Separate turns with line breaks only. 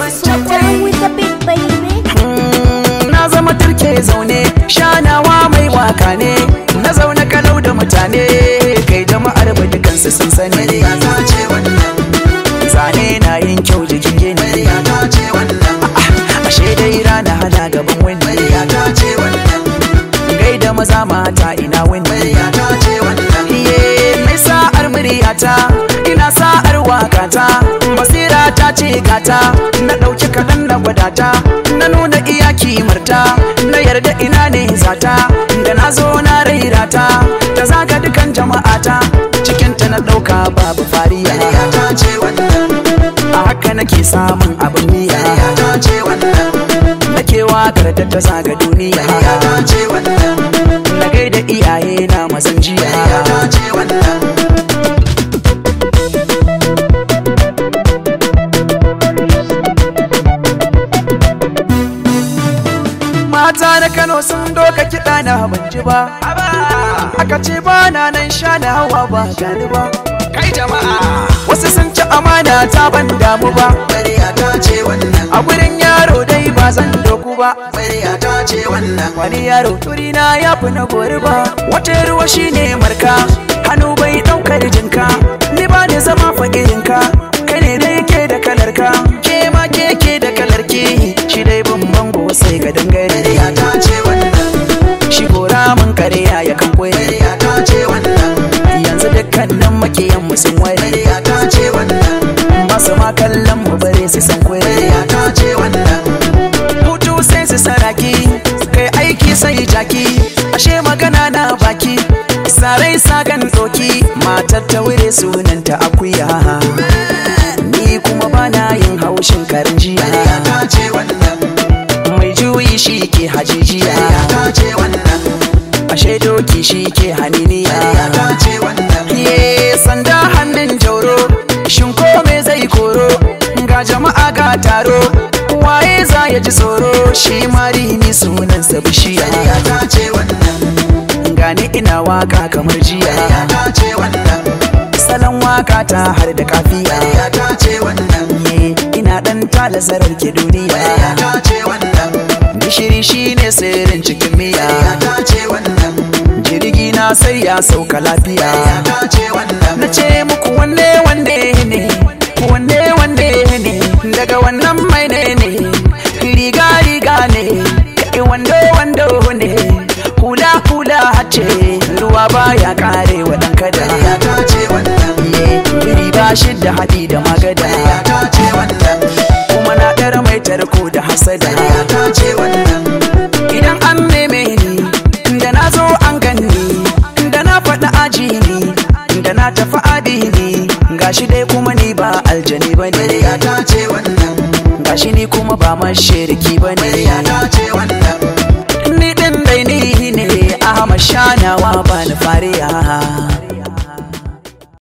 Na zama turke zaune shanawa mai waka ne, na zaune kalau da mutane kai jama'ar ba dukansu sun sani. Zane na yin kyau jikin gini, ashe dai rana hana gaban wani. Gaida maza mata ina wani, mai sa'ar muryata ina sa'ar wakata, basira ta ce gata na ɗauki kaɗan da wadata, na nuna iya kimarta na yarda ina ne zata, da na zo na rairata ta zaga dukan jama'ata, cikinta na ɗauka babu fariya. A haka nake samun abin miya, nake wakar da ta zaga duniya, na gaida iyaye na mazan jiya. Mata na Kano sun doka kiɗa na ban ji ba, aka ce ba na nan sha na hawa ba gani ba. Kai jama'a wasu sun ci amana ta ban damu ba, a gurin yaro dai ba zan doku ba. Wani yaro turina ya fi na gori ba, wata ruwa shine marka hannu bai ɗaukar jinka, ni ba ni zama fakirinka, kai ne dai ke da kalarka, ke ma ke da kalarki, shi dai bamban go sai ga dangare. Shi gora mun kariya ya kan koyi, yanzu dukkanin makiyan mu sun waye, masu ma kallon mu bare su san koyi. Hutu sai su saraki, kai aiki sai jaki, ashe magana na baki, sarai sagan doki, matar ta wure sunanta akuya, ni kuma bana yin haushin karin jiya, mai juyi shi ke hajijiya, ashe doki shi ke haniniya. Ye sanda hannun jauro, shin ko me zai koro, ga jama'a ga taro, waye za ya ji tsoro, shi mari ni sunansa bishiya. Gani ina waka kamar jiya, salon waka ta har da kafiya, ina dan tala zarar ke duniya, gishiri shine sirrin cikin miya, jirgi na sai ya sauka lafiya. Na ce muku wanne ne, daga wannan mai ne, riga ne, kai wando ne, hula hace, ruwa baya kare wa dan kada, biri ba shi da haɗi da magada, kuma na ɗara mai tarko da hasada. Idan an neme ni, da na zo an ganni, da na faɗi aji ni, da na tafi adini, gashi dai kuma ni ba aljani ba ne, gashi ni kuma ba mashiriki ba ne, ni ɗin dai ni ne Ahmad Shanawa ba ni fariya.